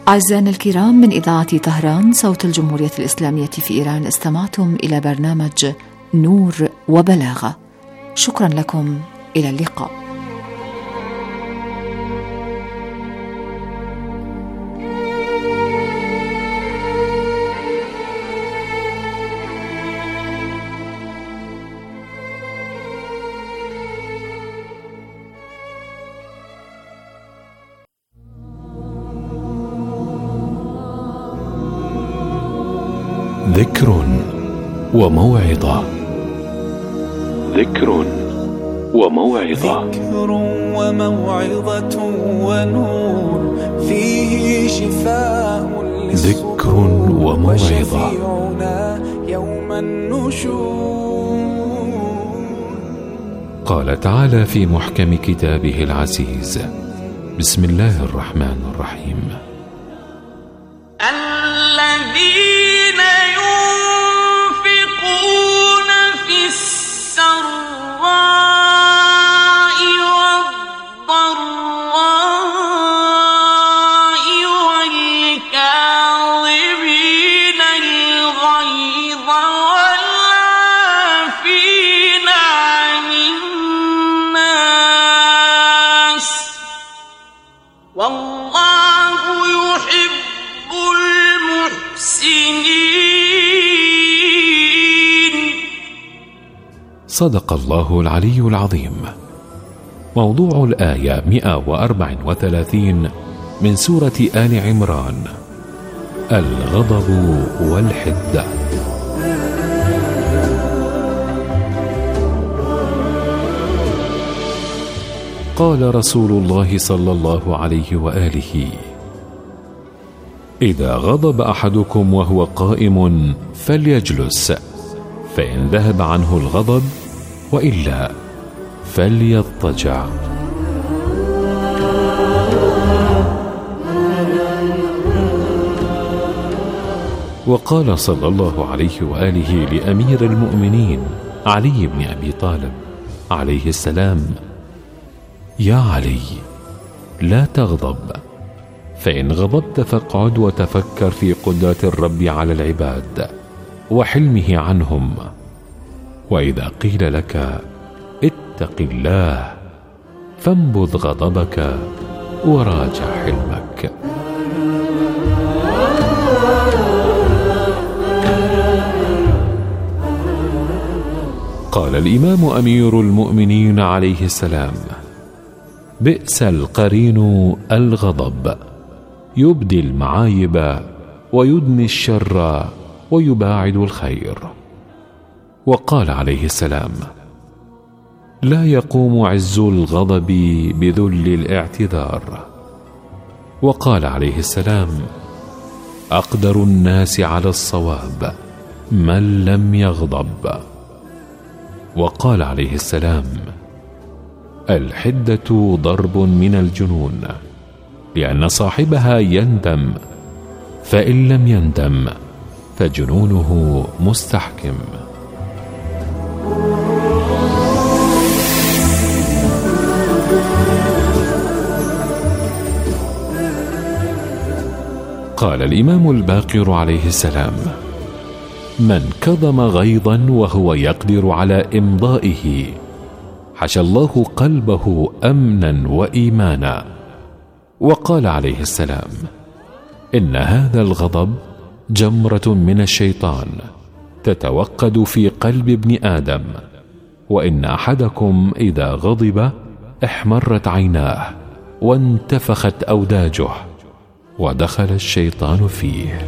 أعزائنا الكرام، من إذاعة طهران صوت الجمهورية الإسلامية في إيران استمعتم إلى برنامج نور وبلاغة. شكرا لكم، إلى اللقاء. ذكر وموعظة. ذكر وموعظة. ذكر وموعظة ونور فيه شفاء ذكر وموعظة. يوم النشور. قال تعالى في محكم كتابه العزيز: بسم الله الرحمن الرحيم: الذين ينفقون في السراء والضراء والكاظمين الغيظ والعافين عن الناس والله يحب المحسنين. صدق الله العلي العظيم. موضوع الآية 134 من سورة آل عمران: الغضب والحدة. قال رسول الله صلى الله عليه وآله: إذا غضب أحدكم وهو قائم فليجلس، فإن ذهب عنه الغضب وإلا فليضطجع. وقال صلى الله عليه وآله لأمير المؤمنين علي بن أبي طالب عليه السلام: يا علي، لا تغضب، فإن غضبت فاقعد وتفكر في قدرة الرب على العباد وحلمه عنهم، وإذا قيل لك اتق الله فانبذ غضبك وراجع حلمك. قال الإمام أمير المؤمنين عليه السلام: بئس القرين الغضب، يبدي المعايب ويدني الشر ويباعد الخير. وقال عليه السلام: لا يقوم عز الغضب بذل الاعتذار. وقال عليه السلام: أقدر الناس على الصواب من لم يغضب. وقال عليه السلام: الحدة ضرب من الجنون، لأن صاحبها يندم، فإن لم يندم فجنونه مستحكم. قال الإمام الباقر عليه السلام: من كظم غيظا وهو يقدر على إمضائه حشى الله قلبه أمنا وإيمانا. وقال عليه السلام: إن هذا الغضب جمرة من الشيطان تتوقد في قلب ابن آدم، وإن أحدكم إذا غضب احمرت عيناه وانتفخت أوداجه ودخل الشيطان فيه.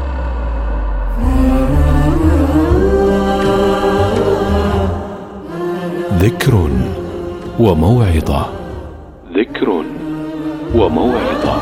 ذكر وموعظة. ذكر وموعظة.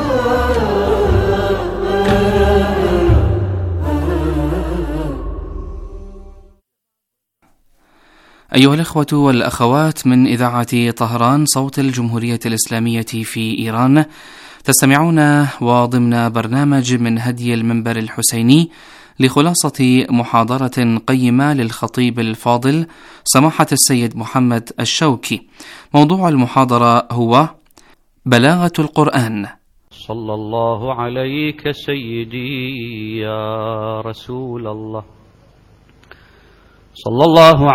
أيها الإخوة والأخوات من إذاعة طهران صوت الجمهورية الإسلامية في إيران، تستمعون وضمن برنامج من هدي المنبر الحسيني لخلاصة محاضرة قيمة للخطيب الفاضل سماحة السيد محمد الشوكي. موضوع المحاضرة هو بلاغة القرآن. صلى الله عليك سيدي يا رسول الله، صلى الله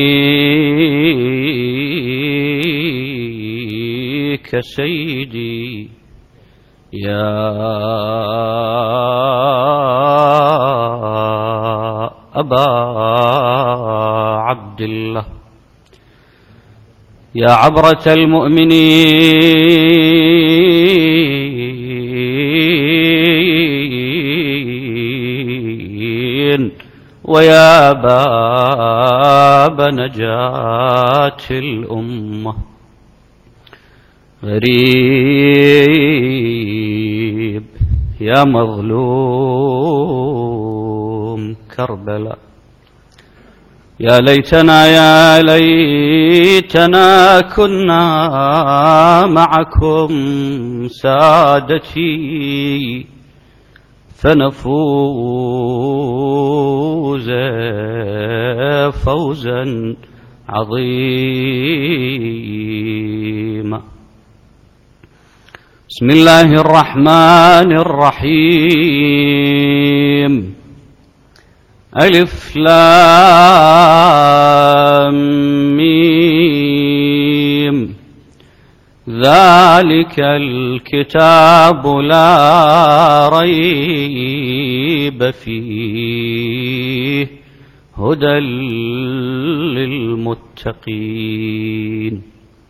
عليك سيدي يا أبا عبد الله، يا عبرة المؤمنين ويا باب نجاة الأمة. غريب يا مظلوم كربلاء، يا ليتنا كنا معكم سادتي فنفوز فوزا عظيما. بسم الله الرحمن الرحيم. ألف لام ميم، ذلك الكتاب لا ريب فيه هدى للمتقين.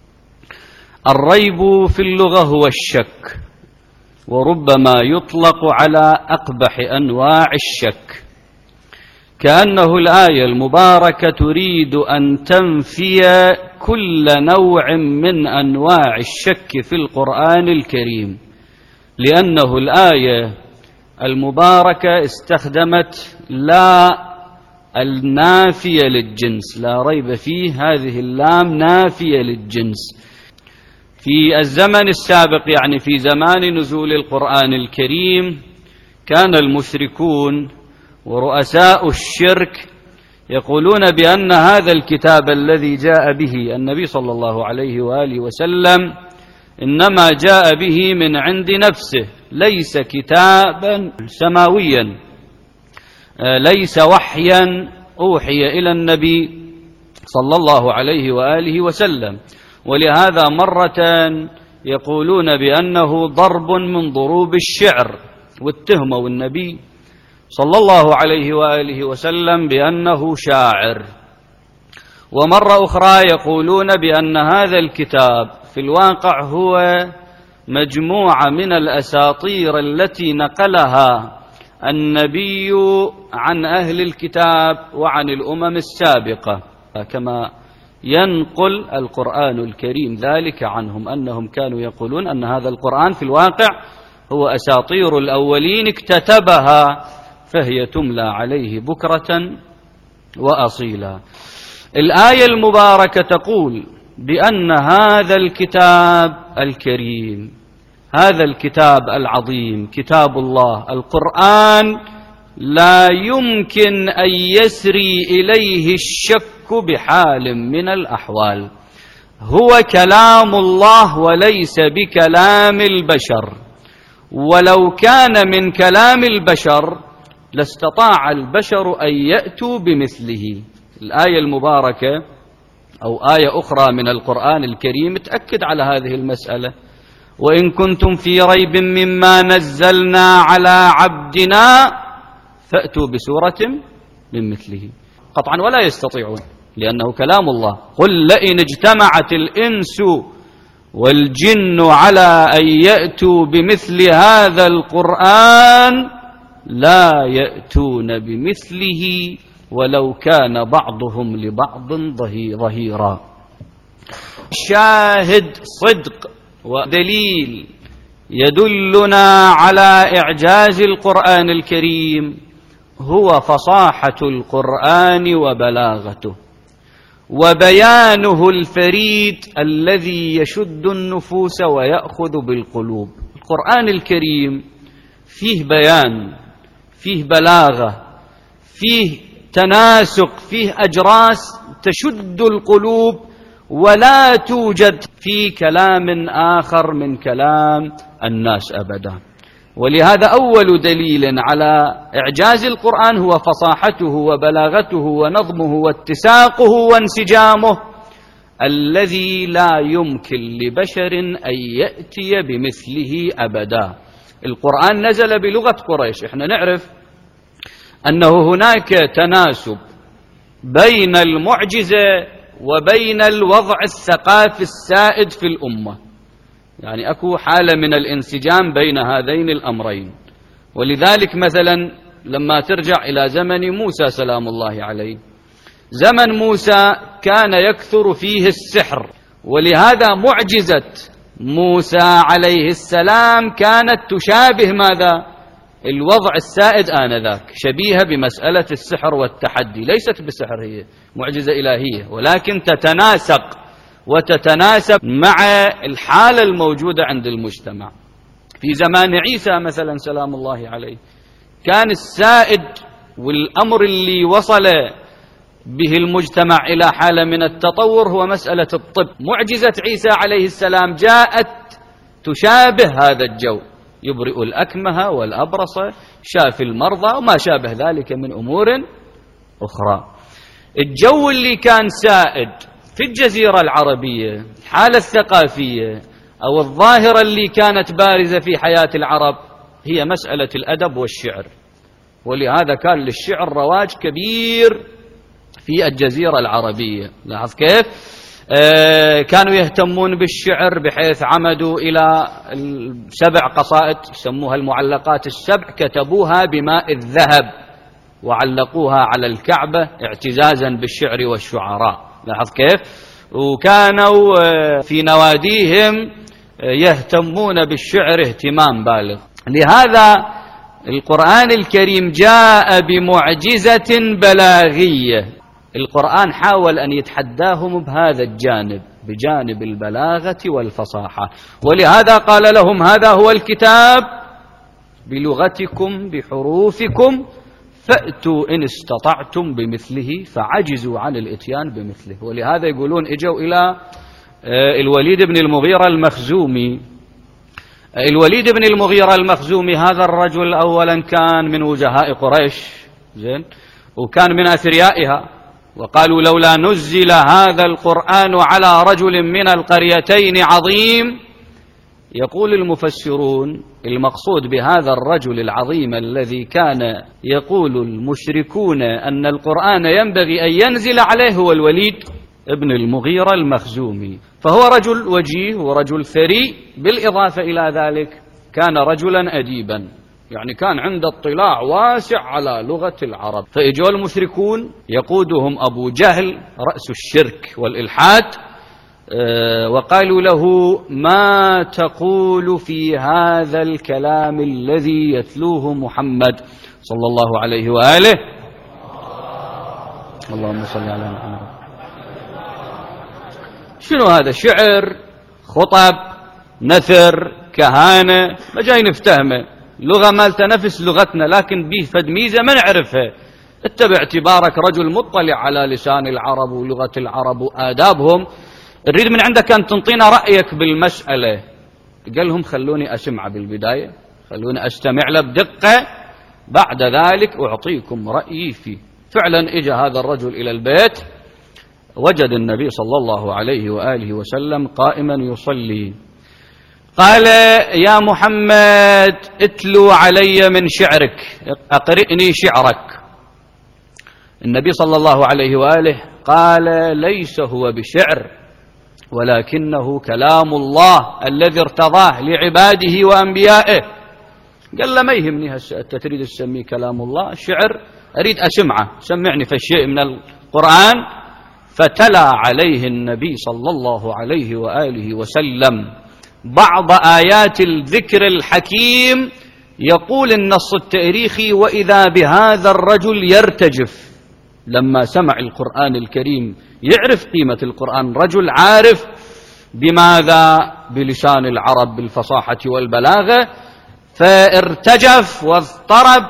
الريب في اللغة هو الشك، وربما يطلق على أقبح أنواع الشك، كأنه الآية المباركة تريد أن تنفي كل نوع من أنواع الشك في القرآن الكريم، لأنه الآية المباركة استخدمت لا النافية للجنس، لا ريب فيه، هذه اللام نافية للجنس. في الزمن السابق، يعني في زمان نزول القرآن الكريم، كان المشركون ورؤساء الشرك يقولون بأن هذا الكتاب الذي جاء به النبي صلى الله عليه وآله وسلم إنما جاء به من عند نفسه، ليس كتابا سماويا، ليس وحيا أوحي إلى النبي صلى الله عليه وآله وسلم. ولهذا مرة يقولون بأنه ضرب من ضروب الشعر، واتهموا النبي صلى الله عليه وآله وسلم بأنه شاعر. ومرة أخرى يقولون بأن هذا الكتاب في الواقع هو مجموعة من الأساطير التي نقلها النبي عن أهل الكتاب وعن الأمم السابقة، كما ينقل القرآن الكريم ذلك عنهم، أنهم كانوا يقولون أن هذا القرآن في الواقع هو أساطير الأولين اكتتبها فهي تملى عليه بكرة وأصيلا. الآية المباركة تقول بأن هذا الكتاب الكريم، هذا الكتاب العظيم، كتاب الله القرآن، لا يمكن أن يسري إليه الشك بحال من الأحوال، هو كلام الله وليس بكلام البشر، ولو كان من كلام البشر لاستطاع البشر أن يأتوا بمثله. الآية المباركة أو آية أخرى من القرآن الكريم تأكد على هذه المسألة: وإن كنتم في ريب مما نزلنا على عبدنا فأتوا بسورة من مثله. قطعا ولا يستطيعون، لأنه كلام الله. قل لئن اجتمعت الإنس والجن على أن يأتوا بمثل هذا القرآن لا يأتون بمثله ولو كان بعضهم لبعض ظهيرا. شاهد صدق ودليل يدلنا على إعجاز القرآن الكريم هو فصاحة القرآن وبلاغته وبيانه الفريد الذي يشد النفوس ويأخذ بالقلوب. القرآن الكريم فيه بيان، فيه بلاغة، فيه تناسق، فيه أجراس تشد القلوب ولا توجد في كلام آخر من كلام الناس أبدا. ولهذا أول دليل على إعجاز القرآن هو فصاحته وبلاغته ونظمه واتساقه وانسجامه الذي لا يمكن لبشر أن يأتي بمثله أبدا. القرآن نزل بلغة قريش. احنا نعرف أنه هناك تناسب بين المعجزة وبين الوضع الثقافي السائد في الأمة، يعني أكو حالة من الانسجام بين هذين الأمرين. ولذلك مثلا لما ترجع إلى زمن موسى سلام الله عليه، زمن موسى كان يكثر فيه السحر، ولهذا معجزة موسى عليه السلام كانت تشابه ماذا؟ الوضع السائد آنذاك، شبيهة بمسألة السحر والتحدي. ليست بسحر، هي معجزة إلهية، ولكن تتناسق وتتناسب مع الحالة الموجودة عند المجتمع. في زمان عيسى مثلا سلام الله عليه كان السائد والأمر اللي وصل به المجتمع إلى حالة من التطور هو مسألة الطب. معجزة عيسى عليه السلام جاءت تشابه هذا الجو، يبرئ الأكمه والأبرص، شافي المرضى وما شابه ذلك من أمور أخرى. الجو اللي كان سائد في الجزيرة العربية، الحالة الثقافية أو الظاهرة اللي كانت بارزة في حياة العرب هي مسألة الأدب والشعر، ولهذا كان للشعر رواج كبير في الجزيرة العربية. لاحظ كيف كانوا يهتمون بالشعر بحيث عمدوا إلى 7 قصائد يسموها المعلقات السبع، كتبوها بماء الذهب وعلقوها على الكعبة اعتزازا بالشعر والشعراء. لاحظ كيف. وكانوا في نواديهم يهتمون بالشعر اهتمام بالغ. لهذا القرآن الكريم جاء بمعجزة بلاغية. القرآن حاول أن يتحداهم بهذا الجانب، بجانب البلاغة والفصاحة، ولهذا قال لهم هذا هو الكتاب بلغتكم بحروفكم فأتوا إن استطعتم بمثله، فعجزوا عن الإتيان بمثله. ولهذا يقولون إجوا إلى الوليد بن المغيرة المخزومي. الوليد بن المغيرة المخزومي هذا الرجل أولا كان من وجهاء قريش، زين، وكان من أثريائها، وقالوا لولا نزل هذا القرآن على رجل من القريتين عظيم. يقول المفسرون المقصود بهذا الرجل العظيم الذي كان يقول المشركون أن القرآن ينبغي أن ينزل عليه هو الوليد ابن المغيرة المخزومي. فهو رجل وجيه ورجل ثري، بالإضافة إلى ذلك كان رجلا أديبا، يعني كان عنده اطلاع واسع على لغة العرب. فإجوا المشركون يقودهم أبو جهل رأس الشرك والإلحاد، وقالوا له ما تقول في هذا الكلام الذي يتلوه محمد صلى الله عليه وآله. اللهم صل على محمد. شنو هذا؟ شعر، خطب، نثر، كهانة، ما جاي نفتهمه، لغة مالته نفس لغتنا لكن به فد ميزة ما نعرفها. انت باعتبارك رجل مطلع على لسان العرب ولغة العرب وآدابهم، نريد من عندك أن تنطينا رأيك بالمسألة. قال لهم خلوني أسمع بالبداية، خلوني أستمع له بدقة، بعد ذلك أعطيكم رأيي فيه. فعلا إجا هذا الرجل إلى البيت، وجد النبي صلى الله عليه وآله وسلم قائما يصلي. قال يا محمد اتلو علي من شعرك، أقرئني شعرك. النبي صلى الله عليه وآله قال ليس هو بشعر ولكنه كلام الله الذي ارتضاه لعباده وأنبيائه. قال له ما يهمني هسه أنت تريد تسميه كلام الله، شعر أريد أسمعه، سمعني في شيء من القرآن. فتلا عليه النبي صلى الله عليه وآله وسلم بعض آيات الذكر الحكيم. يقول النص التاريخي وإذا بهذا الرجل يرتجف لما سمع القرآن الكريم، يعرف قيمة القرآن، رجل عارف بماذا؟ بلسان العرب، بالفصاحة والبلاغة. فارتجف واضطرب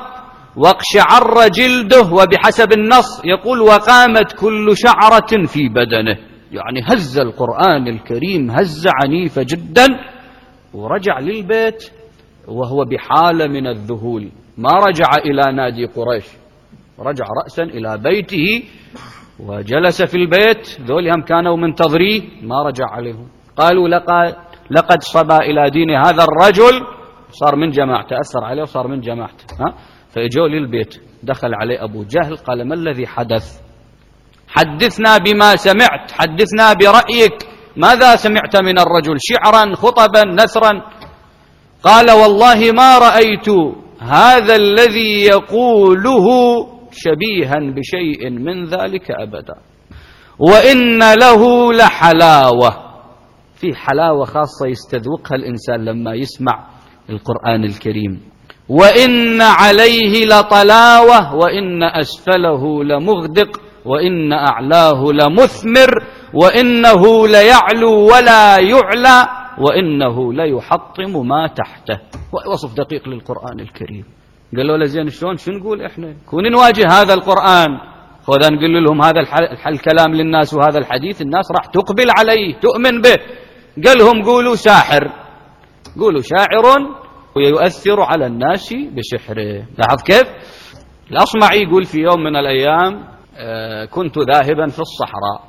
واقشعر جلده، وبحسب النص يقول وقامت كل شعرة في بدنه، يعني هز القرآن الكريم هزة عنيفة جدا، ورجع للبيت وهو بحالة من الذهول. ما رجع إلى نادي قريش، رجع رأسا إلى بيته وجلس في البيت. ذول هم كانوا منتظريه، ما رجع عليهم. قالوا لقد صبا إلى دين هذا الرجل، صار من جماعته، أثر عليه وصار من جماعته. فإجوا للبيت، دخل عليه أبو جهل، قال: ما الذي حدث؟ حدثنا بما سمعت، حدثنا برأيك، ماذا سمعت من الرجل؟ شعرا، خطبا، نثرا؟ قال: والله ما رأيت هذا الذي يقوله شبيها بشيء من ذلك أبدا، وإن له لحلاوة، في حلاوة خاصة يستذوقها الإنسان لما يسمع القرآن الكريم، وإن عليه لطلاوة، وإن أسفله لمغدق، وإن أعلاه لمثمر، وإنه ليعلو ولا يعلى، وإنه ليحطم ما تحته. وصف دقيق للقرآن الكريم. قالوا له: زين شلون شو نقول إحنا كون نواجه هذا القرآن؟ خذ نقول لهم هذا الكلام للناس وهذا الحديث، الناس راح تقبل عليه تؤمن به. قال لهم: قولوا ساحر، قولوا شاعر ويؤثر على الناس بسحره. لاحظ كيف الأصمعي يقول: في يوم من الأيام كنت ذاهبا في الصحراء،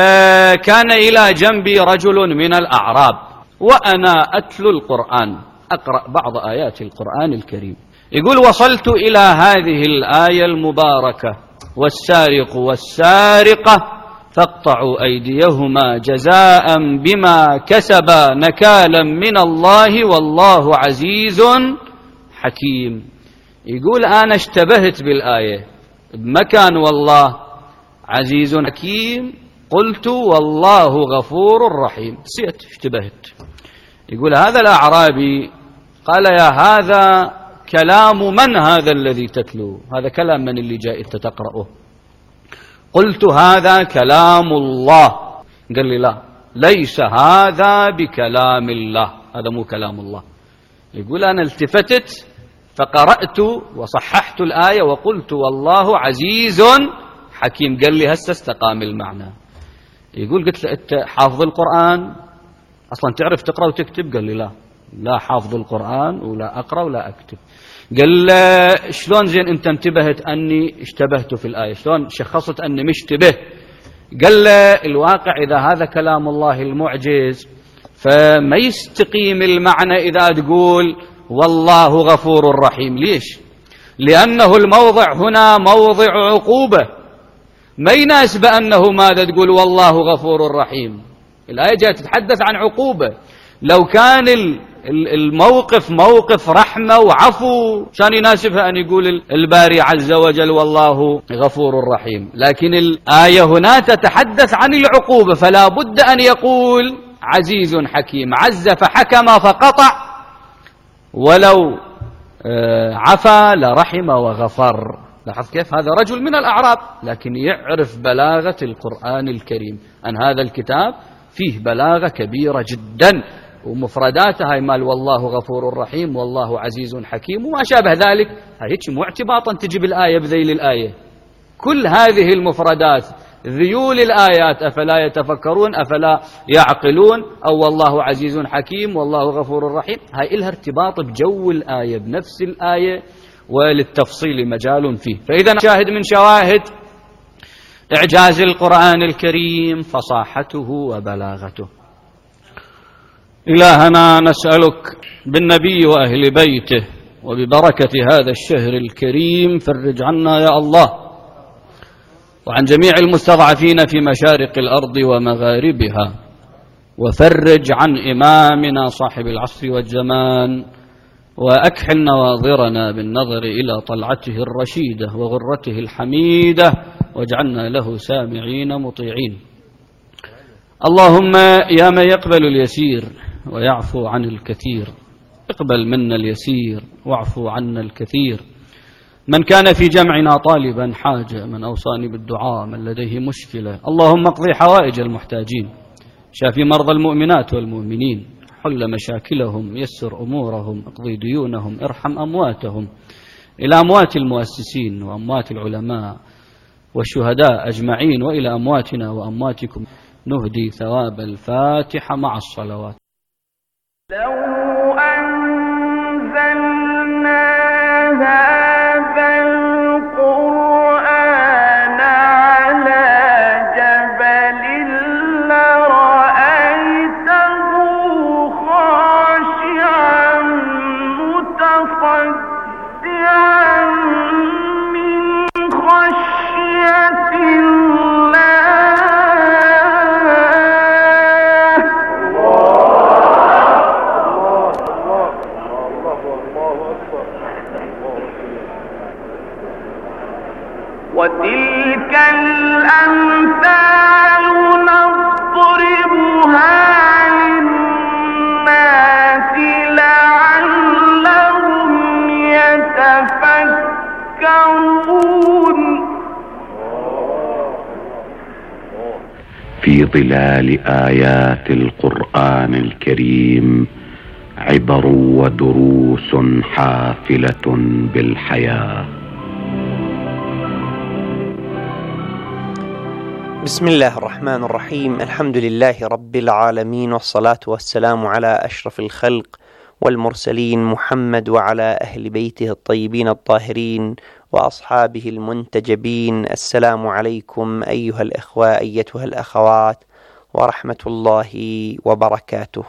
فكان إلى جنبي رجل من الأعراب، وأنا أتلو القرآن، أقرأ بعض آيات القرآن الكريم. يقول: وصلت إلى هذه الآية المباركة: والسارق والسارقة فاقطعوا أيديهما جزاء بما كسبا نكالا من الله والله عزيز حكيم. يقول: أنا اشتبهت بالآية بمكان والله عزيز حكيم، قلت والله غفور رحيم، نسيت، اشتبهت. يقول: هذا الأعرابي قال: يا هذا كلام من هذا الذي تتلو؟ هذا كلام من اللي جاء أنت تقرأه؟ قلت: هذا كلام الله. قال لي: لا، ليس هذا بكلام الله، هذا مو كلام الله. يقول: أنا التفتت فقرأت وصححت الآية وقلت والله عزيز حكيم. قال لي: هسه استقام المعنى. يقول: قلت له: أنت حافظ القرآن أصلا، تعرف تقرأ وتكتب؟ قال لي: لا حافظ القرآن ولا أقرأ ولا أكتب. قال له: شلون زين أنت انتبهت أني اشتبهت في الآية؟ شلون شخصت أني مشتبه؟ قال له: الواقع إذا هذا كلام الله المعجز فما يستقيم المعنى إذا تقول والله غفور رحيم. ليش؟ لأنه الموضع هنا موضع عقوبة، ما يناسب أنه ماذا تقول والله غفور رحيم. الآية جاءت تتحدث عن عقوبة. لو كان الموقف موقف رحمة وعفو كان يناسبها أن يقول الباري عز وجل والله غفور رحيم، لكن الآية هنا تتحدث عن العقوبة، فلا بد أن يقول عزيز حكيم. عز فحكم فقطع، ولو عفا لرحم وغفر. لاحظ كيف هذا رجل من الأعراب لكن يعرف بلاغة القرآن الكريم، أن هذا الكتاب فيه بلاغة كبيرة جدا، ومفرداتها هاي مال والله غفور رحيم والله عزيز حكيم وما شابه ذلك. هاي مو اعتباطا تجيب الآية بذيل الآية، كل هذه المفردات ذيول الآيات أفلا يتفكرون أفلا يعقلون، أو والله عزيز حكيم والله غفور رحيم، هاي إلها ارتباط بجو الآية بنفس الآية، وللتفصيل مجال فيه. فإذا شاهد من شواهد إعجاز القرآن الكريم فصاحته وبلاغته. إلهنا نسألك بالنبي وأهل بيته وببركة هذا الشهر الكريم فرج عنا يا الله، وعن جميع المستضعفين في مشارق الأرض ومغاربها، وفرج عن إمامنا صاحب العصر والزمان، وأكحل نواظرنا بالنظر إلى طلعته الرشيدة وغرته الحميدة، واجعلنا له سامعين مطيعين. اللهم يا من يقبل اليسير ويعفو عن الكثير، اقبل منا اليسير واعفو عنا الكثير. من كان في جمعنا طالبا حاجة، من أوصاني بالدعاء، من لديه مشكلة، اللهم اقضي حوائج المحتاجين، شافي مرضى المؤمنات والمؤمنين، حل مشاكلهم، يسر أمورهم، اقضي ديونهم، ارحم أمواتهم. إلى أموات المؤسسين وأموات العلماء والشهداء أجمعين، وإلى أمواتنا وأمواتكم نهدي ثواب الفاتحة مع الصلوات. لو أنزلنا هذا القرآن على جبل لرأيته خاشعا متصدعا من خشية وتلك الأمثال نضربها للناس لعلهم يتفكرون. في ظلال آيات القرآن الكريم عبر ودروس حافلة بالحياة. بسم الله الرحمن الرحيم. الحمد لله رب العالمين، والصلاة والسلام على أشرف الخلق والمرسلين محمد وعلى أهل بيته الطيبين الطاهرين وأصحابه المنتجبين. السلام عليكم أيها الإخوة أيتها الأخوات ورحمة الله وبركاته.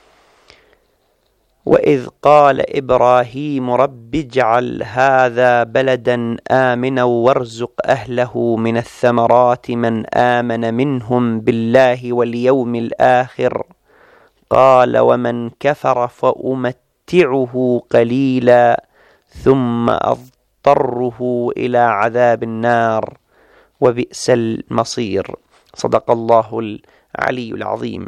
وإذ قال إبراهيم رب اجعل هذا بلدا آمنا وارزق أهله من الثمرات من آمن منهم بالله واليوم الآخر قال ومن كفر فأمتعه قليلا ثم أضطره إلى عذاب النار وبئس المصير. صدق الله العلي العظيم.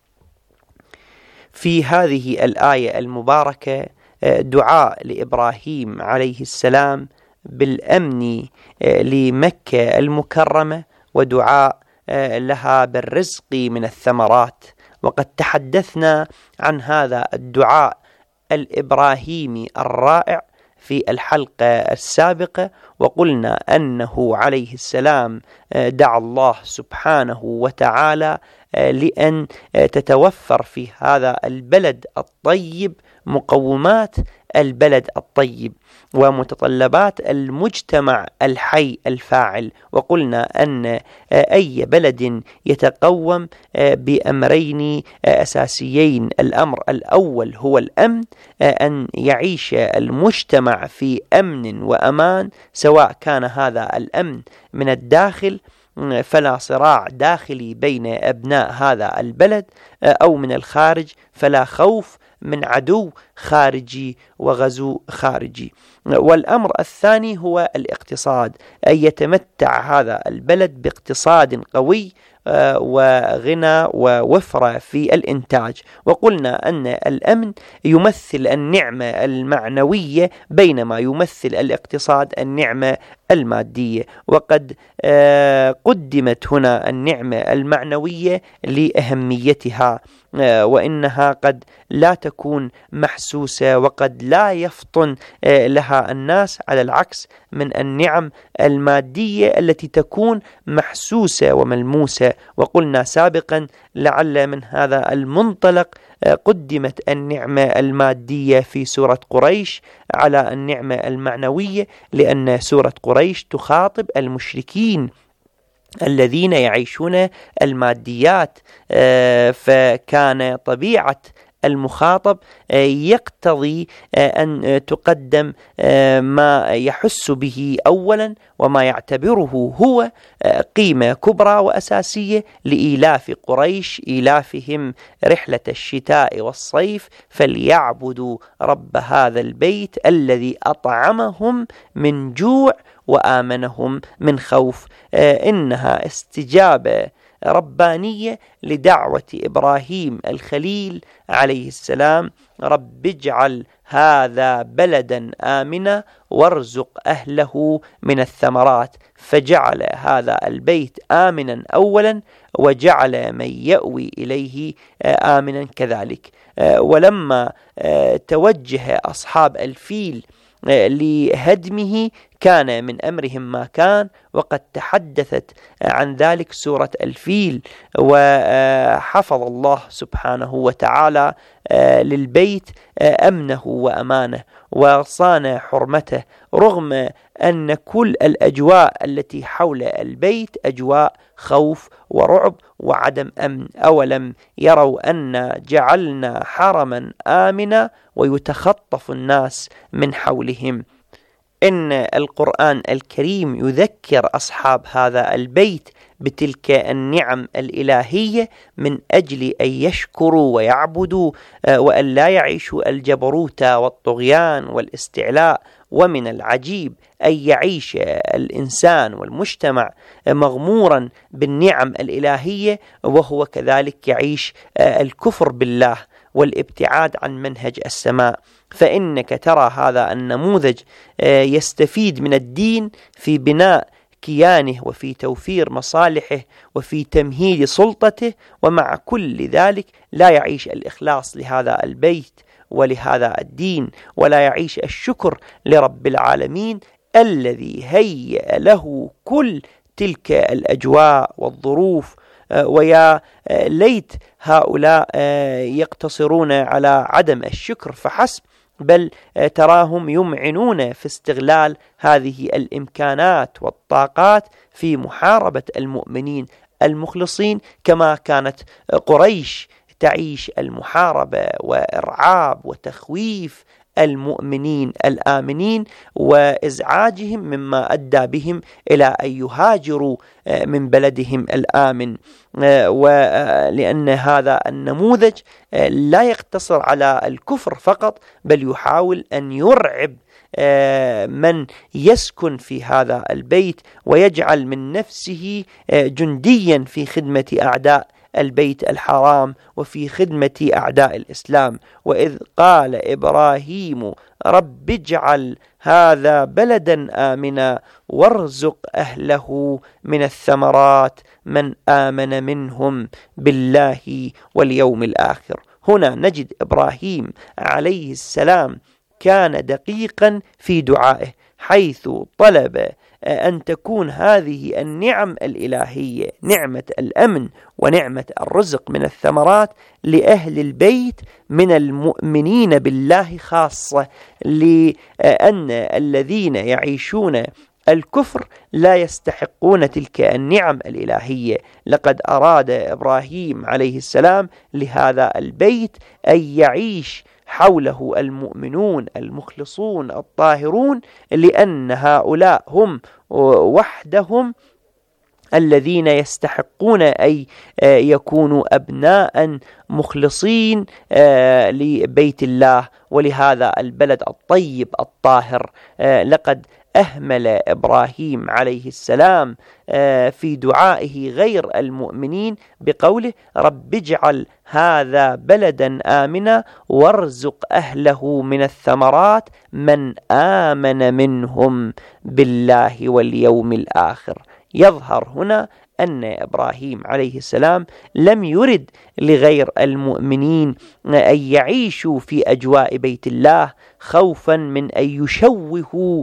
في هذه الآية المباركة دعاء لإبراهيم عليه السلام بالأمن لمكة المكرمة، ودعاء لها بالرزق من الثمرات. وقد تحدثنا عن هذا الدعاء الإبراهيمي الرائع في الحلقة السابقة، وقلنا أنه عليه السلام دعا الله سبحانه وتعالى لأن تتوفر في هذا البلد الطيب مقومات البلد الطيب ومتطلبات المجتمع الحي الفاعل. وقلنا أن أي بلد يتقوم بأمرين أساسيين: الأمر الأول هو الأمن، أن يعيش المجتمع في أمن وأمان، سواء كان هذا الأمن من الداخل فلا صراع داخلي بين أبناء هذا البلد، أو من الخارج فلا خوف من عدو خارجي وغزو خارجي. والأمر الثاني هو الاقتصاد، أن يتمتع هذا البلد باقتصاد قوي وغنى ووفرة في الإنتاج. وقلنا أن الأمن يمثل النعمة المعنوية بينما يمثل الاقتصاد النعمة المادية، وقد قدمت هنا النعمة المعنوية لأهميتها، وإنها قد لا تكون محسوسة وقد لا يفطن لها الناس، على العكس من النعم المادية التي تكون محسوسة وملموسة. وقلنا سابقا لعل من هذا المنطلق قدمت النعمة المادية في سورة قريش على النعمة المعنوية، لأن سورة قريش تخاطب المشركين الذين يعيشون الماديات، فكان طبيعة المخاطب يقتضي أن تقدم ما يحس به أولا وما يعتبره هو قيمة كبرى وأساسية لإيلاف قريش، إيلافهم رحلة الشتاء والصيف، فليعبدوا رب هذا البيت الذي أطعمهم من جوع وآمنهم من خوف. إنها استجابة ربانية لدعوة إبراهيم الخليل عليه السلام: رب اجعل هذا بلدا آمنا وارزق أهله من الثمرات. فجعل هذا البيت آمنا أولا، وجعل من يأوي إليه آمنا كذلك. ولما توجه أصحاب الفيل لهدمه كان من أمرهم ما كان، وقد تحدثت عن ذلك سورة الفيل. وحفظ الله سبحانه وتعالى للبيت أمنه وأمانه وصان حرمته، رغم أن كل الأجواء التي حول البيت أجواء خوف ورعب وعدم أمن. أولم يروا أن جعلنا حرما آمنا ويتخطف الناس من حولهم. إن القرآن الكريم يذكر أصحاب هذا البيت بتلك النعم الإلهية من أجل أن يشكروا ويعبدوا وأن لا يعيشوا الجبروت والطغيان والاستعلاء. ومن العجيب أن يعيش الإنسان والمجتمع مغمورا بالنعم الإلهية وهو كذلك يعيش الكفر بالله والابتعاد عن منهج السماء. فإنك ترى هذا النموذج يستفيد من الدين في بناء كيانه وفي توفير مصالحه وفي تمهيد سلطته، ومع كل ذلك لا يعيش الإخلاص لهذا البيت ولهذا الدين، ولا يعيش الشكر لرب العالمين الذي هيأ له كل تلك الأجواء والظروف. ويا ليت هؤلاء يقتصرون على عدم الشكر فحسب، بل تراهم يمعنون في استغلال هذه الإمكانات والطاقات في محاربة المؤمنين المخلصين، كما كانت قريش تعيش المحاربة وإرعاب وتخويف المؤمنين الآمنين وإزعاجهم، مما أدى بهم إلى أن يهاجروا من بلدهم الآمن. ولأن هذا النموذج لا يقتصر على الكفر فقط، بل يحاول أن يرعب من يسكن في هذا البيت ويجعل من نفسه جنديا في خدمة أعداء البيت الحرام وفي خدمة أعداء الإسلام. وإذ قال إبراهيم رب اجعل هذا بلدا آمنا وارزق أهله من الثمرات من آمن منهم بالله واليوم الآخر. هنا نجد إبراهيم عليه السلام كان دقيقا في دعائه، حيث طلب أن تكون هذه النعم الإلهية، نعمة الأمن ونعمة الرزق من الثمرات، لأهل البيت من المؤمنين بالله خاصة، لأن الذين يعيشون الكفر لا يستحقون تلك النعم الإلهية. لقد أراد إبراهيم عليه السلام لهذا البيت أن يعيش حوله المؤمنون المخلصون الطاهرون، لأن هؤلاء هم وحدهم الذين يستحقون أن يكونوا أبناء مخلصين لبيت الله ولهذا البلد الطيب الطاهر. لقد أهمل إبراهيم عليه السلام في دعائه غير المؤمنين بقوله رب اجعل هذا بلدا آمنا وارزق أهله من الثمرات من آمن منهم بالله واليوم الآخر. يظهر هنا أن إبراهيم عليه السلام لم يرد لغير المؤمنين أن يعيشوا في أجواء بيت الله خوفا من أن يشوهوا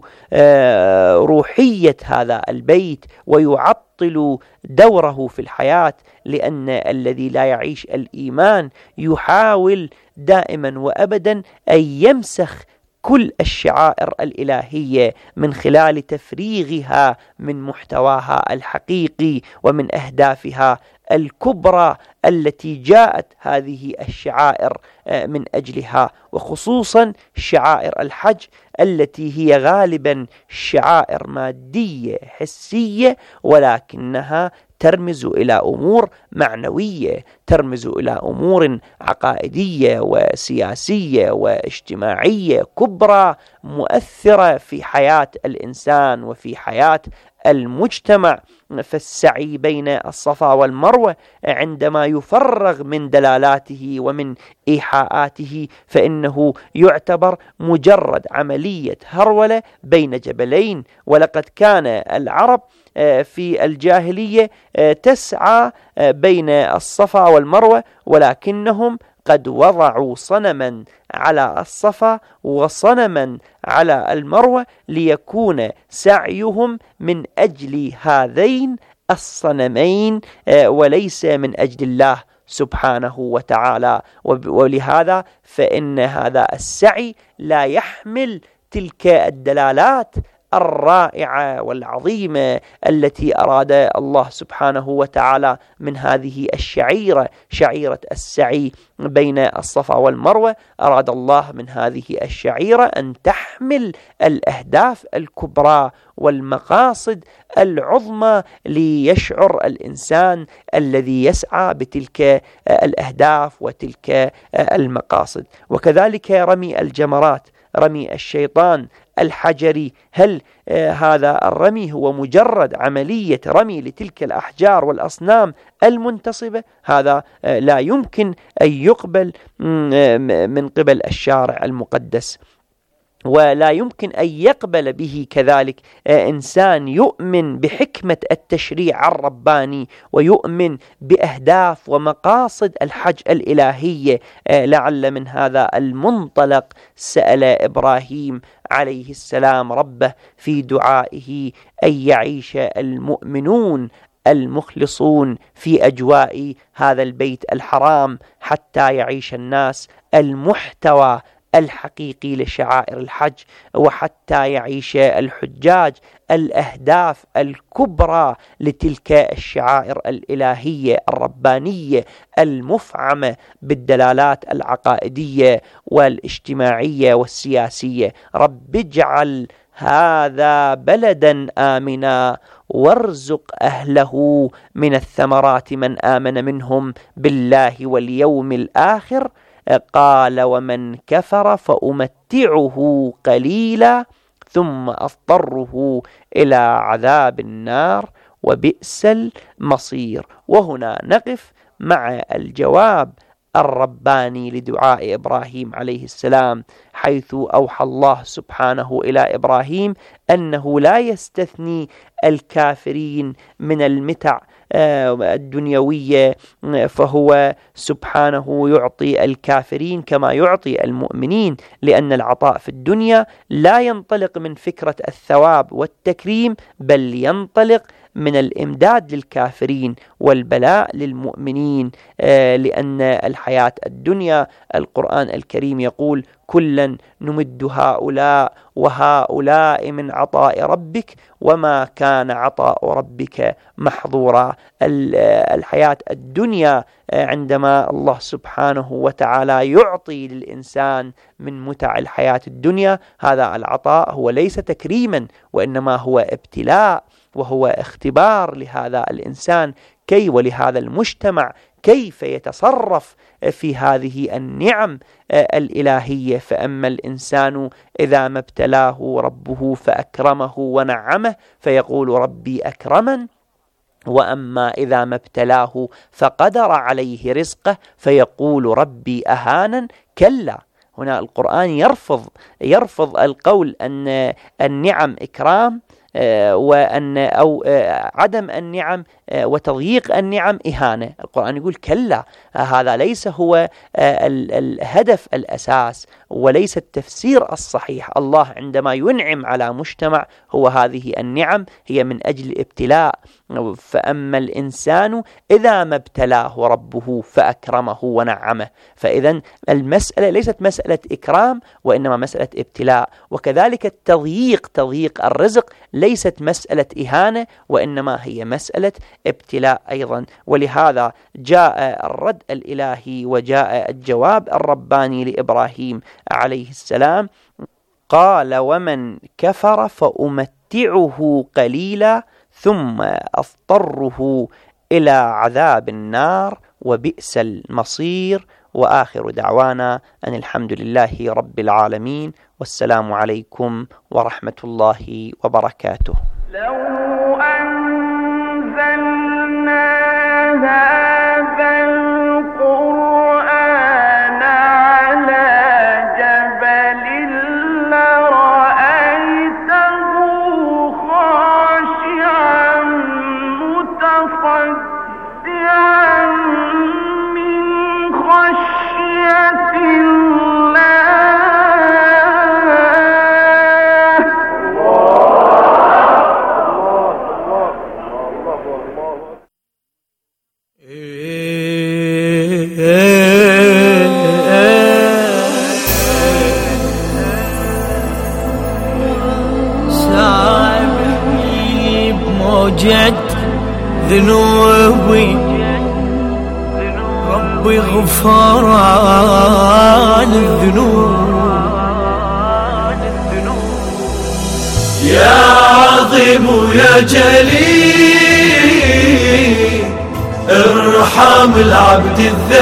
روحية هذا البيت ويعطلوا دوره في الحياة، لأن الذي لا يعيش الإيمان يحاول دائما وأبدا أن يمسخ كل الشعائر الإلهية من خلال تفريغها من محتواها الحقيقي ومن أهدافها الكبرى التي جاءت هذه الشعائر من أجلها، وخصوصا شعائر الحج التي هي غالبا شعائر مادية حسية، ولكنها ترمز إلى أمور معنوية، ترمز إلى أمور عقائدية وسياسية واجتماعية كبرى مؤثرة في حياة الإنسان وفي حياة المجتمع. فالسعي بين الصفا والمروة عندما يفرغ من دلالاته ومن إيحاءاته فإنه يعتبر مجرد عملية هرولة بين جبلين. ولقد كان العرب في الجاهلية تسعى بين الصفا والمروة، ولكنهم قد وضعوا صنما على الصفا وصنما على المروة ليكون سعيهم من أجل هذين الصنمين وليس من أجل الله سبحانه وتعالى. ولهذا فإن هذا السعي لا يحمل تلك الدلالات الرائعة والعظيمة التي أراد الله سبحانه وتعالى من هذه الشعيرة، شعيرة السعي بين الصفا والمروة. أراد الله من هذه الشعيرة أن تحمل الأهداف الكبرى والمقاصد العظمى ليشعر الإنسان الذي يسعى بتلك الأهداف وتلك المقاصد. وكذلك رمي الجمرات، رمي الشيطان الحجري، هل هذا الرمي هو مجرد عملية رمي لتلك الأحجار والأصنام المنتصبة؟ هذا لا يمكن أن يقبل من قبل الشارع المقدس، ولا يمكن أن يقبل به كذلك إنسان يؤمن بحكمة التشريع الرباني ويؤمن بأهداف ومقاصد الحج الإلهية. لعل من هذا المنطلق سأل إبراهيم عليه السلام ربه في دعائه أن يعيش المؤمنون المخلصون في أجواء هذا البيت الحرام حتى يعيش الناس المحتوى الحقيقي لشعائر الحج، وحتى يعيش الحجاج الأهداف الكبرى لتلك الشعائر الإلهية الربانية المفعمة بالدلالات العقائدية والاجتماعية والسياسية. رب اجعل هذا بلدا آمنا وارزق أهله من الثمرات من آمن منهم بالله واليوم الآخر. قال ومن كفر فأمتعه قليلا ثم أضطره إلى عذاب النار وبئس المصير. وهنا نقف مع الجواب الرباني لدعاء إبراهيم عليه السلام، حيث أوحى الله سبحانه إلى إبراهيم أنه لا يستثني الكافرين من المتع الدنيوية، فهو سبحانه يعطي الكافرين كما يعطي المؤمنين، لأن العطاء في الدنيا لا ينطلق من فكرة الثواب والتكريم، بل ينطلق من الإمداد للكافرين والبلاء للمؤمنين. لأن الحياة الدنيا القرآن الكريم يقول كلا نمد هؤلاء وهؤلاء من عطاء ربك وما كان عطاء ربك محظورا. الحياة الدنيا عندما الله سبحانه وتعالى يعطي للإنسان من متع الحياة الدنيا، هذا العطاء هو ليس تكريما وإنما هو ابتلاء وهو اختبار لهذا الإنسان ولهذا المجتمع كيف يتصرف في هذه النعم الإلهية. فأما الإنسان إذا ما ابتلاه ربه فأكرمه ونعمه فيقول ربي أكرمن، وأما إذا ما ابتلاه فقدر عليه رزقه فيقول ربي أهانن. كلا، هنا القرآن يرفض القول أن النعم إكرام وأن أو عدم النعم وتضييق النعم إهانة. القرآن يقول كلا، هذا ليس هو الهدف الأساس وليس التفسير الصحيح. الله عندما ينعم على مجتمع هو هذه النعم هي من أجل ابتلاء. فأما الإنسان إذا ما ابتلاه ربه فأكرمه ونعمه، فإذا المسألة ليست مسألة إكرام وإنما مسألة ابتلاء. وكذلك تضييق الرزق ليست مسألة إهانة وإنما هي مسألة ابتلاء أيضا. ولهذا جاء الرد الإلهي وجاء الجواب الرباني لإبراهيم عليه السلام، قال ومن كفر فأمتعه قليلا ثم أضطره إلى عذاب النار وبئس المصير. وآخر دعوانا أن الحمد لله رب العالمين، والسلام عليكم ورحمة الله وبركاته. لو أنزلنا هذا القرآن على جبل لرأيته خاشعا متصدعا من خشية وجدت ذنوبي ربي غفران الذنوب. يا عظيم يا جليل ارحم العبد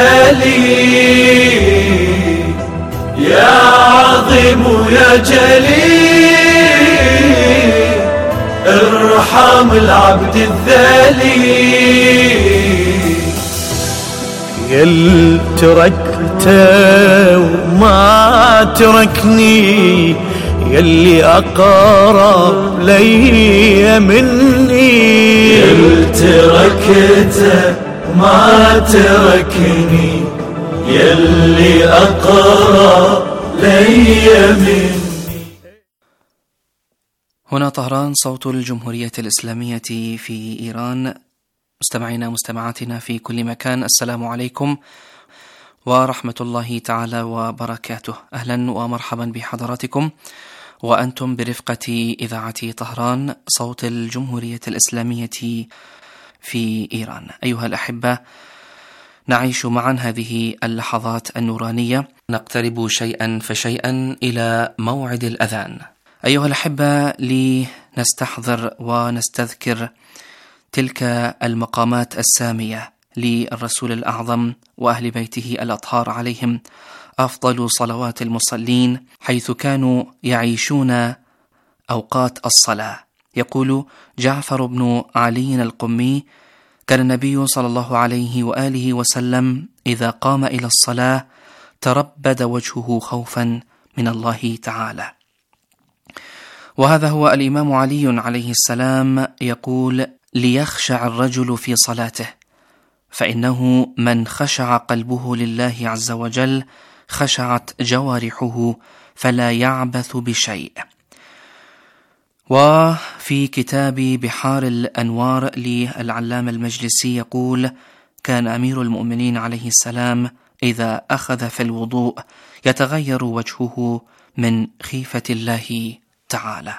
الذليل. يا عظيم يا جليل ارحم العبد الذليل. يل تركته وما تركني يلي أقرب لي مني. يل تركته وما تركني يلي أقرب لي مني. هنا طهران صوت الجمهورية الإسلامية في إيران. مستمعينا مستمعاتنا في كل مكان، السلام عليكم ورحمة الله تعالى وبركاته. أهلا ومرحبا بحضراتكم وأنتم برفقة إذاعة طهران صوت الجمهورية الإسلامية في إيران. أيها الأحبة، نعيش معا هذه اللحظات النورانية، نقترب شيئا فشيئا إلى موعد الأذان. أيها الأحبة، لنستحضر ونستذكر تلك المقامات السامية للرسول الأعظم وأهل بيته الأطهار عليهم أفضل صلوات المصلين، حيث كانوا يعيشون أوقات الصلاة. يقول جعفر بن علي القمي: كان النبي صلى الله عليه وآله وسلم إذا قام إلى الصلاة تربد وجهه خوفا من الله تعالى. وهذا هو الإمام علي عليه السلام يقول: ليخشع الرجل في صلاته، فإنه من خشع قلبه لله عز وجل خشعت جوارحه فلا يعبث بشيء. وفي كتاب بحار الأنوار للعلامة المجلسي يقول: كان أمير المؤمنين عليه السلام إذا أخذ في الوضوء يتغير وجهه من خيفة الله تعالى.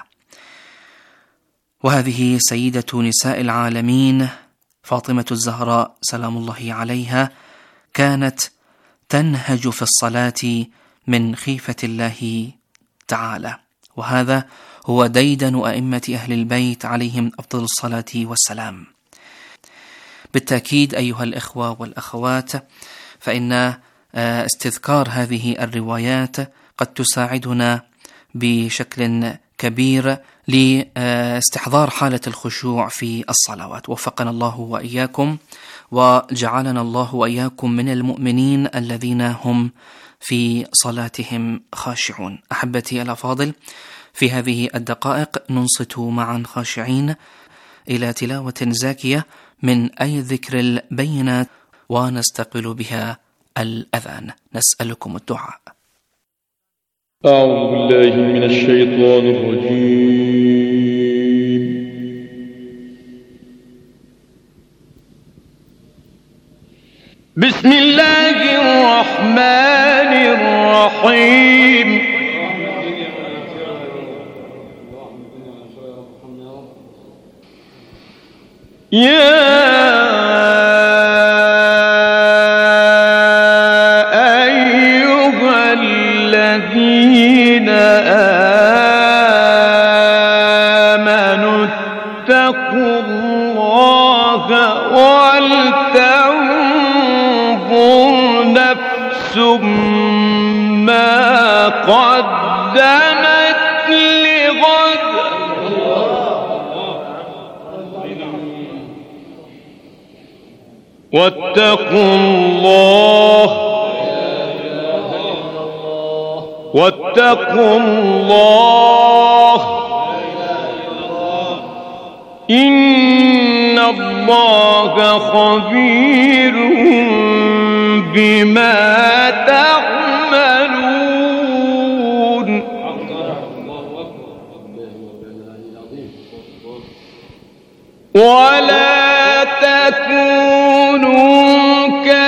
وهذه سيدة نساء العالمين فاطمة الزهراء سلام الله عليها كانت تنهج في الصلاة من خيفة الله تعالى، وهذا هو ديدن أئمة أهل البيت عليهم أفضل الصلاة والسلام. بالتأكيد أيها الإخوة والأخوات، فإن استذكار هذه الروايات قد تساعدنا بشكل كبير لاستحضار حالة الخشوع في الصلوات. وفقنا الله وإياكم وجعلنا الله وإياكم من المؤمنين الذين هم في صلاتهم خاشعون. أحبتي الأفاضل، في هذه الدقائق ننصت معا خاشعين إلى تلاوة زاكية من أي ذكر البينات ونستقبل بها الأذان. نسألكم الدعاء. أعوذ بالله من الشيطان الرجيم. بسم الله الرحمن الرحيم. يا أيها الذين آمنوا اتقوا الله ولتنظر نفس ما قدمت لغد واتقوا الله إن الله خبير بما تعملون. ولا تكونوا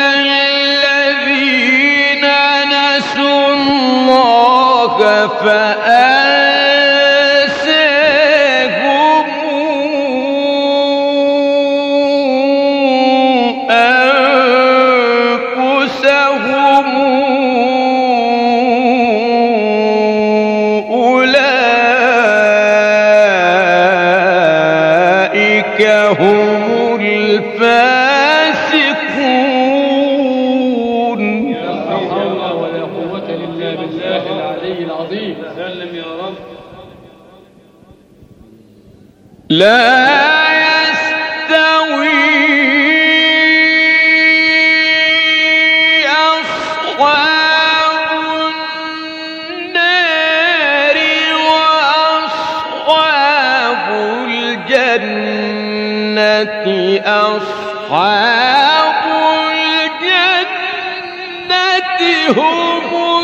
كالذين نسوا الله فأنساهم العلي العظيم. سلم يا رب. لا يستوي أصحاب النار وأصحاب الجنة أصحاب الجنة هم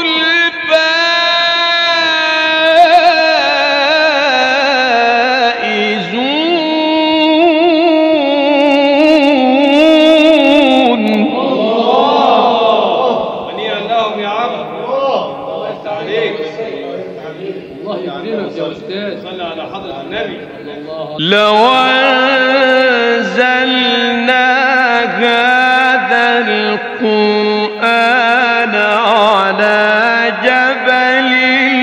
لو أنزلنا هذا القرآن على جبل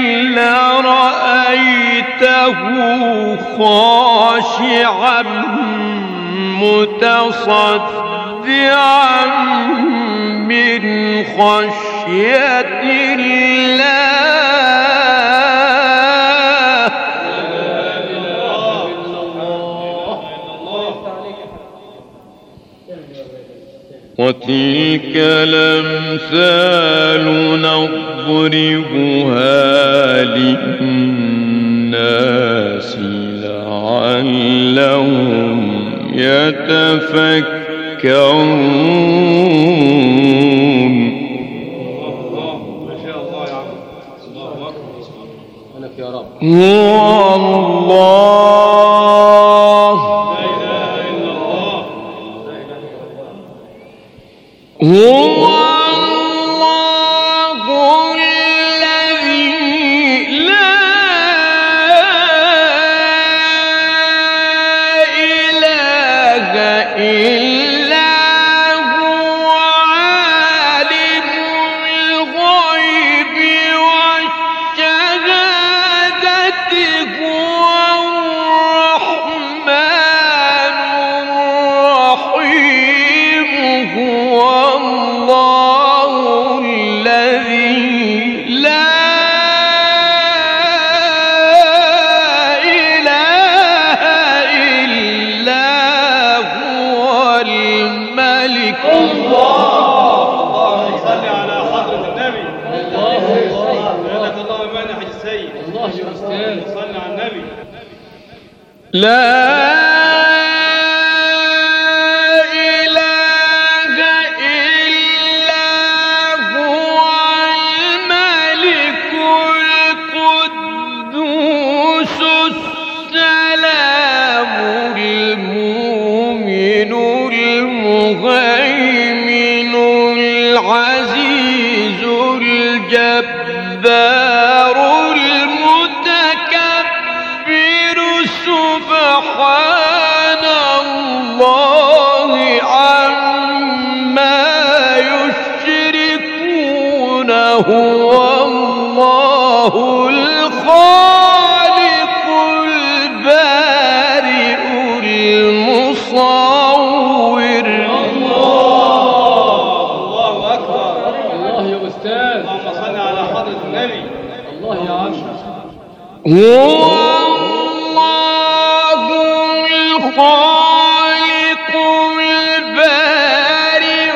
لرأيته خاشعا متصدعا من خشية الله. وتلك الأمثال نضربها للناس لعلهم يتفكرون. ما شاء الله يا عم. الله أكبر. لك يا رب. هو الله هو الله الذي لا إله إلا هو عالم الغيب والشهادة هو الرحمن الرحيم. هو الله الذي لا إله إلا هو الملك. اللهم صل على حضرة النبي. سبحانك اللهم بارك يا السيد. الله يا أستاذ. صل على النبي. لا العزيز الجبار المتكبر سبحان الله عما يشركون. هو الله الخالق البارئ المصور. هو الله الخالق البارئ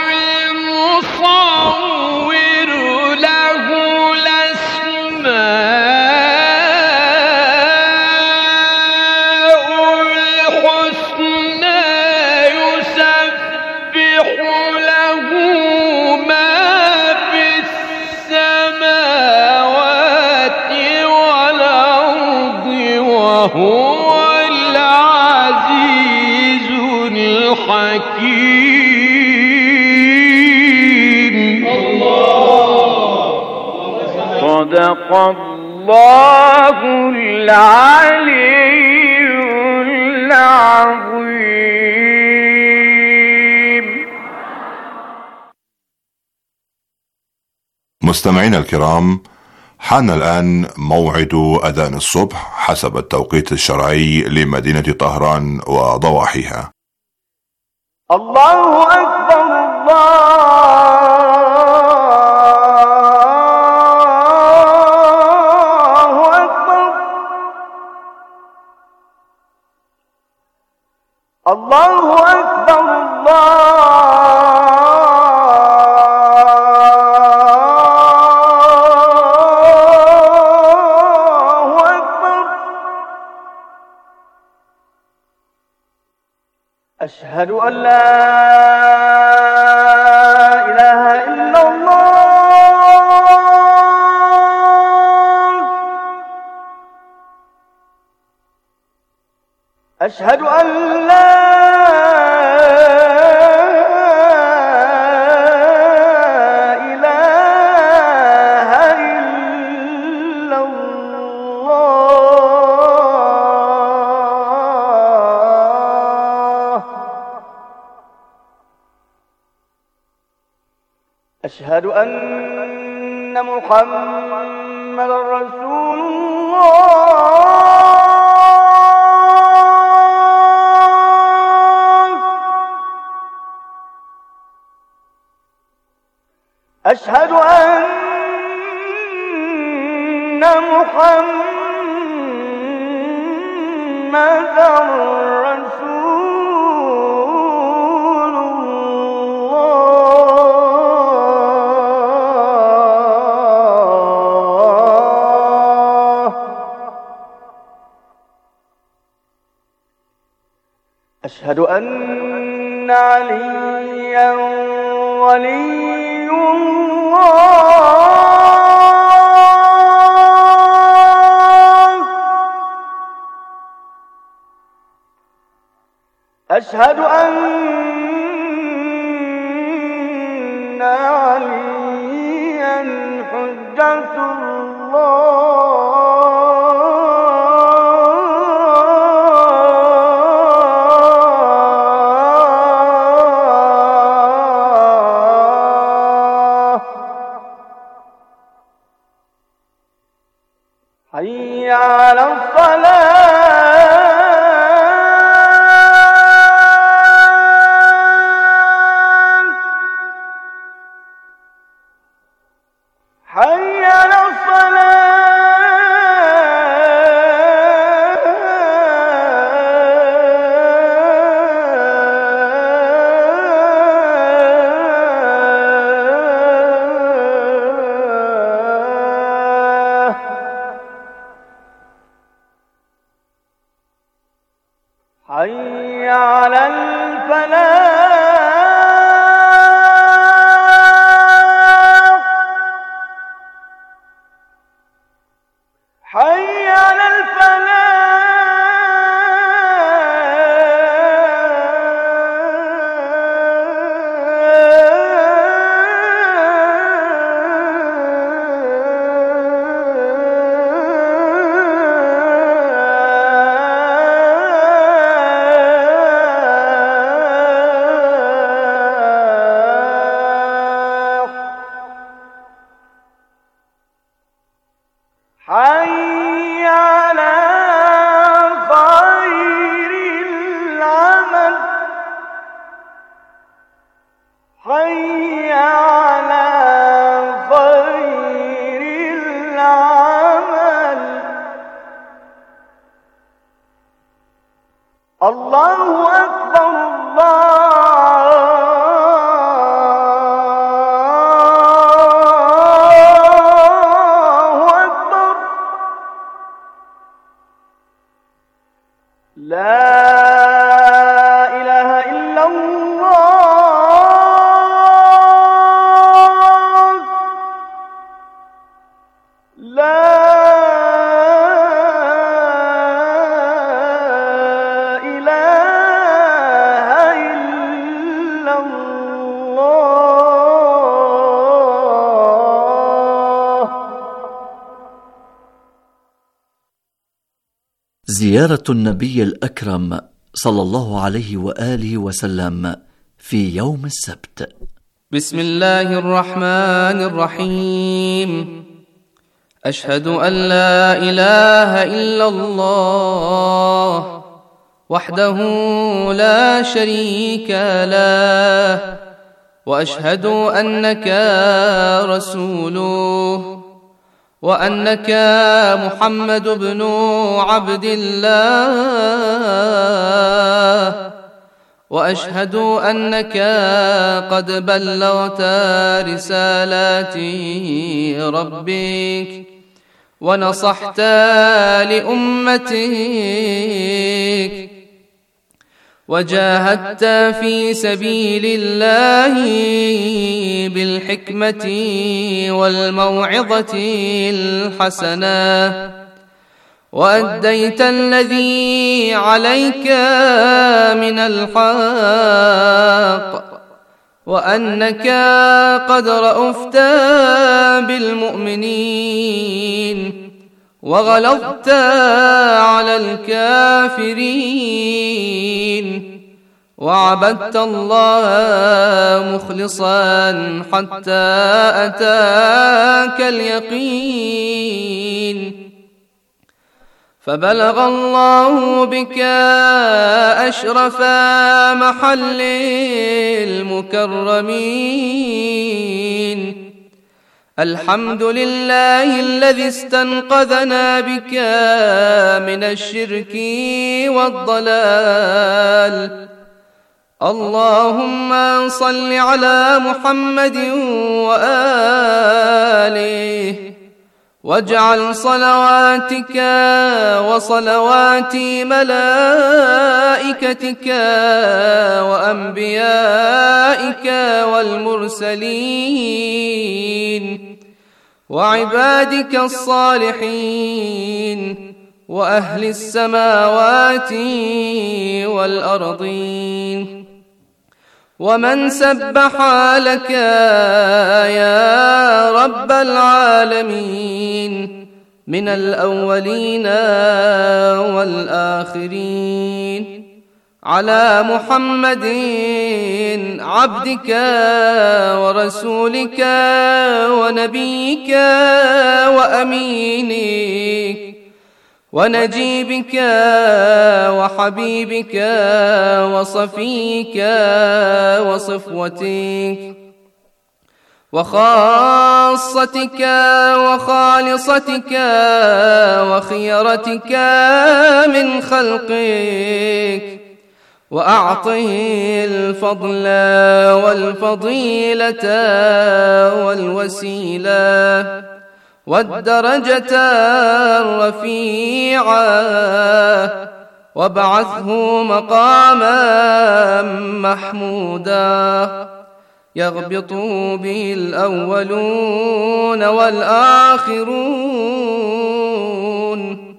المصور له الأسماء الحسنى يسبح له ما في السماوات وهو العزيز الحكيم. صدق الله العلي العظيم. مستمعينا الكرام، حان الآن موعد أذان الصبح حسب التوقيت الشرعي لمدينة طهران وضواحيها. الله أكبر الله أشهد أن لا إله إلا الله. أشهد أن لا أشهد أن محمد رسول الله. أشهد أن محمد أشهد أن عليا ولي الله. أشهد أن عليا حجة الله. حي على الصلاة. حي على حي على الفلاح. حي على حي على خير العمل. حي على خير العمل. الله أكبر لا إله إلا الله. لا إله إلا الله. زيارة النبي الأكرم صلى الله عليه وآله وسلم في يوم السبت. بسم الله الرحمن الرحيم. أشهد أن لا إله إلا الله وحده لا شريك له، وأشهد أنك رسوله، وأنك محمد بن عبد الله، وأشهد أنك قد بلغت رسالات ربك ونصحت لأمتك، وجاهدت في سبيل الله بالحكمة والموعظة الحسنة، وأديت الذي عليك من الحق، وأنك قد رأفت بالمؤمنين وغلظت على الكافرين، وعبدت الله مخلصا حتى أتاك اليقين، فبلغ الله بك أشرف محل المكرمين. الحمد لله الذي استنقذنا بك من الشرك والضلال. اللهم صل على محمد وآله، واجعل صلواتك وصلوات ملائكتك وأنبيائك والمرسلين وعبادك الصالحين وأهل السماوات والأرضين ومن سبح لك يا رب العالمين من الأولين والآخرين، على محمد عبدك ورسولك ونبيك وأمينك ونجيبك وحبيبك وصفيك وصفوتك وخاصتك وخالصتك وخيرتك من خلقك، وأعطه الفضل والفضيلة والوسيلة والدرجة الرفيعة، وابعثه مقاما محمودا يغبط به الأولون والآخرون.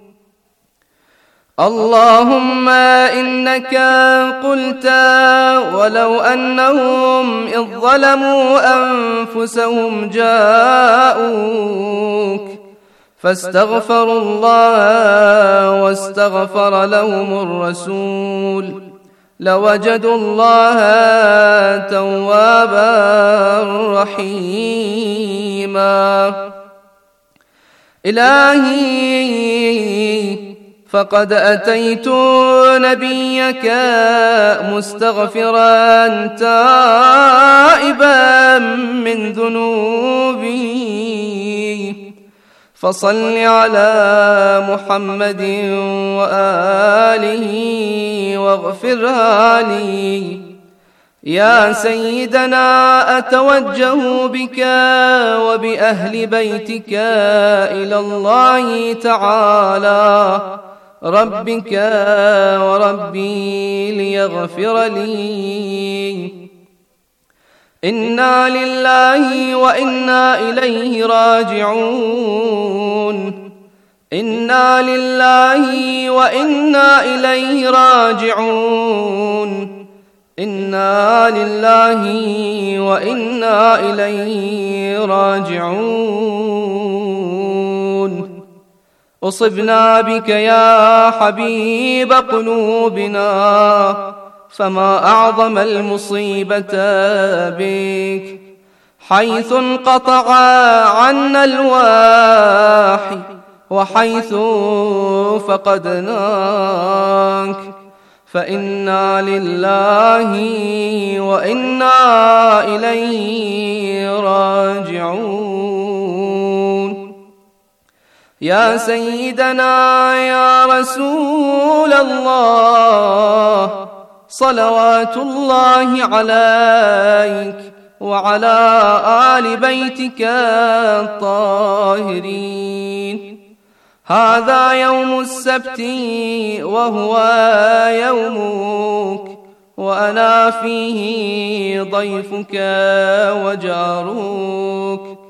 اللهم إنك قلت ولو أنهم إذ ظلموا أنفسهم جاءوك فاستغفروا الله واستغفر لهم الرسول لوجدوا الله توابا رحيما. إلهي فقد أتيت نبيك مستغفرا تائبا من ذنوبي، فصل على محمد وآله واغفرها لي. يا سيدنا أتوجه بك وبأهل بيتك إلى الله تعالى ربك وربي ليغفر لي. إنا لله وإنا إليه راجعون، إنا لله وإنا إليه راجعون، إنا لله وإنا إليه راجعون. أصبنا بك يا حبيب قلوبنا، فما أعظم المصيبة بك، حيث انقطع عنا الواحي وحيث فقدناك، فإنا لله وإنا إليه راجعون. يا سيدنا يا رسول الله، صلوات الله عليك وعلى آل بيتك الطاهرين. هذا يوم السبت وهو يومك، وأنا فيه ضيفك وجاروك،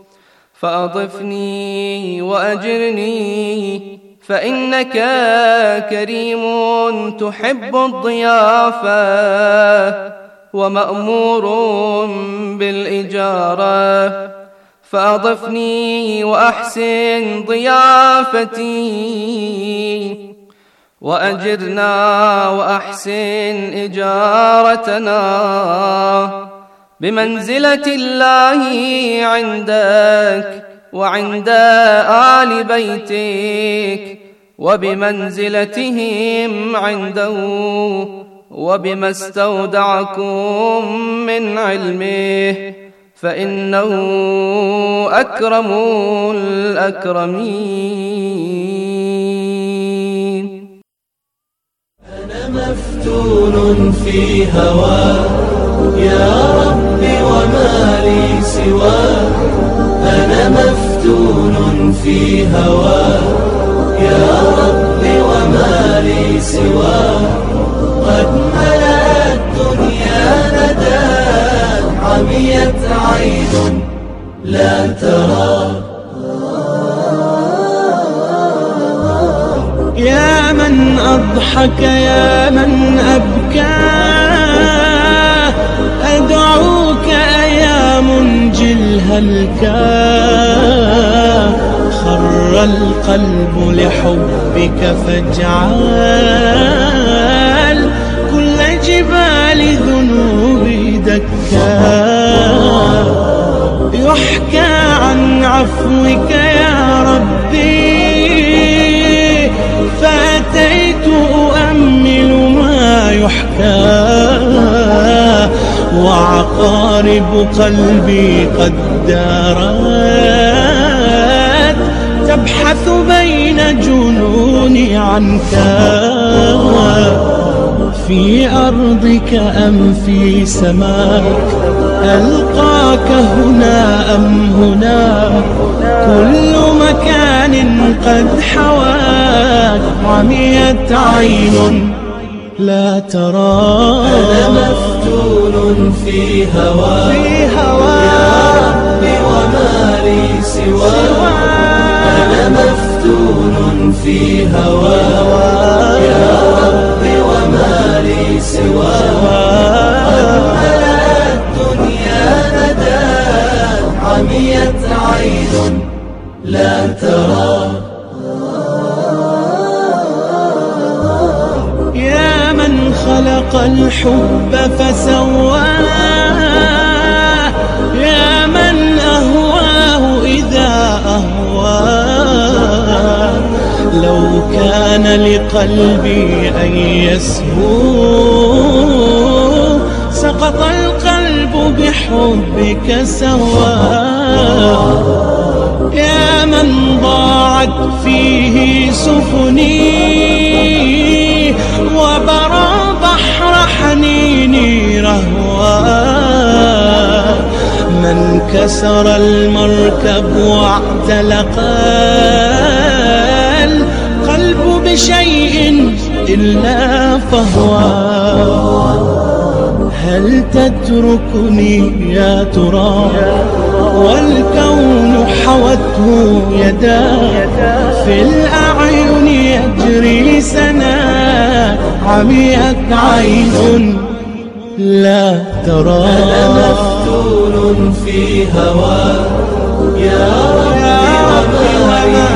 فأضفني وأجرني، فإنك كريم تحب الضيافة ومأمور بالإجارة، فأضفني وأحسن ضيافتي، وأجرنا وأحسن إجارتنا بمنزلة الله عندك وعند آل بيتك، وبمنزلتهم عنده، وبما استودعكم من علمه، فإنه أكرم الأكرمين. أنا مفتون في هواك يا ربي وما لي سواك، أنا مفتون في هواك يا ربي وما لي سواك، قد ملأت الدنيا ندى عميت عين لا ترى. يا من أضحك يا من أبكى، أدعوك يا منجي الهلكى، خر القلب لحبك فاجعل كل جبال ذنوبي دكا، يحكى عن عفوك يا ربي، فأتيت أؤمل ما يحكى، وعقارب قلبي قد دارت تبحث بين جنوني عنك، في أرضك أم في سماك، ألقاك هنا أم هناك، كل مكان قد حواك، عميت عين لا ترى. أنا مفتون في هواك يا ربي وما لي سواك، أنا مفتون في هواك يا ربي وما لي سواك، قد ملأت الدنيا ندى عميت عين لا ترى. يا من خلق الحب فسواه، يا من أهواه إذا أهواه، لو كان لقلبي أن يسهو سقط القلب بحبك سواه. يا من ضاعت فيه سفني وبرى بحر حنيني رهواه، من كسر المركب واعتلق القلب بشيء إلا فهواه. هل تتركني يا ترى والكون حوته يدا، في الأعين يجري سنا عميت عين لا ترى. أنا مفتون في هواك يا ربي وما